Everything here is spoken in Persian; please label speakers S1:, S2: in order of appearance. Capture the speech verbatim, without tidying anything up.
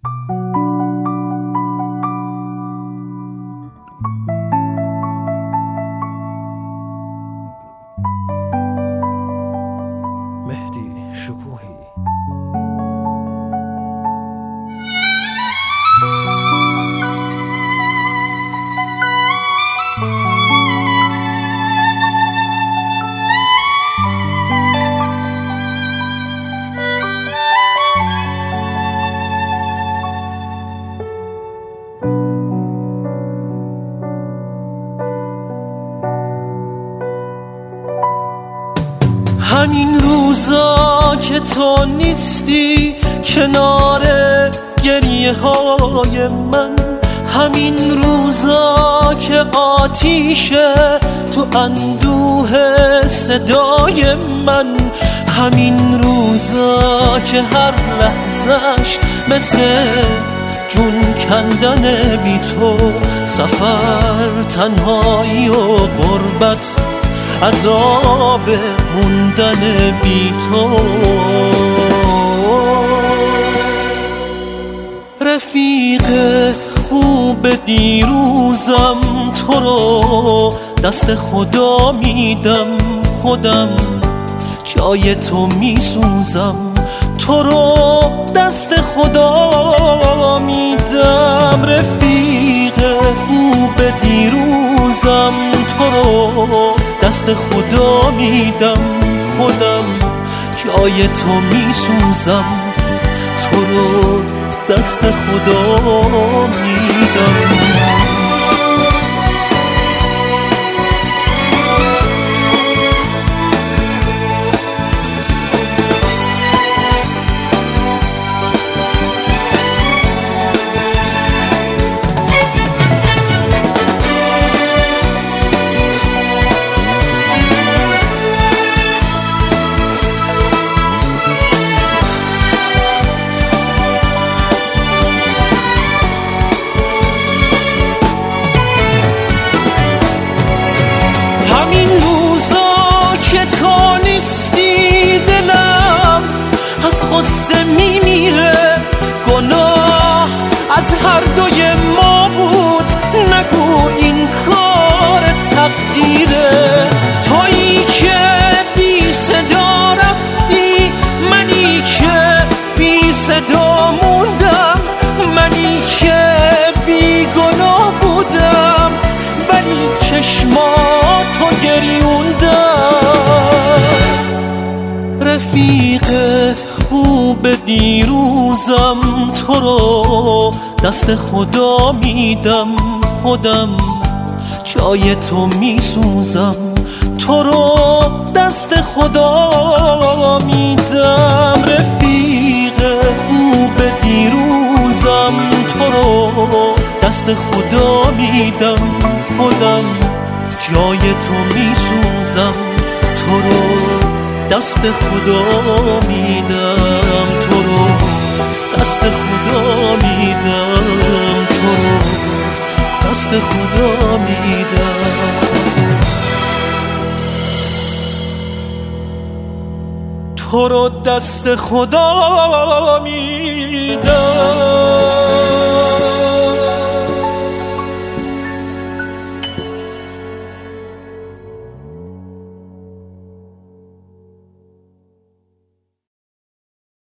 S1: مهدی شکوهی. همین روزا که تو نیستی کنار گریه های من، همین روزا که آتیشه تو اندوه صدای من، همین روزا که هر لحظش مثل جون کندن بی تو، سفر تنهایی و غربت، عذاب موندن بی تو. رفیق خوب دیروزم، تو رو دست خدا میدم، خودم جای تو میسوزم، تو رو دست خدا میدم. رفیق خوب دیروزم، تو رو دست خدا میدم، خودم جای تو میسوزم، تو رو دست خدا میدم. غصه میمیره، گناه از هر دوی ما بود، نگو این کار تقدیره. تویی که بی صدا رفتی، منی که بی صدا موندم، منی که بی گناه بودم، ولی چشماتو گریوندم. رفیق خوب دیروزم، تو رو دست خدا میدم، خودم جای تو میسوزم، تو رو دست خدا میدم. رفیق خوب دیروزم، تو رو دست خدا میدم، خودم جای تو میسوزم، تو رو دست خدا میدم، تو رو دست خدا میدم، تو رو دست خدا میدم، تو رو دست خدا میدم.